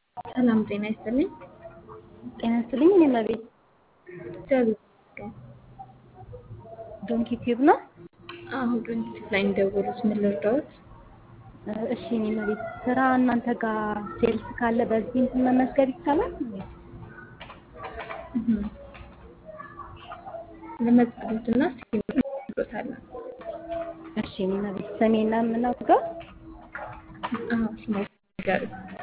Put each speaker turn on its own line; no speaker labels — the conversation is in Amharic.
ሰላም ጤና ይስጥልኝ።
ጤና ይስጥልኝ። እኔ መቤት
እግዚአብሔር ይመስገን።
ዶንኪ ቲዩብ ነው።
አሁን ዶንኪቲቭ ላይ እንደደወሉት ምን ልርዳዎት?
እሺ እኔ መቤት ስራ እናንተ ጋር ሴልስ ካለ በዚህ እንትን መመዝገብ ይቻላል?
ለመዝግቡትና ሲሎታለን።
እሺ እኔ መቤት ሰሜና ምናው ጋር
ስሞት ጋር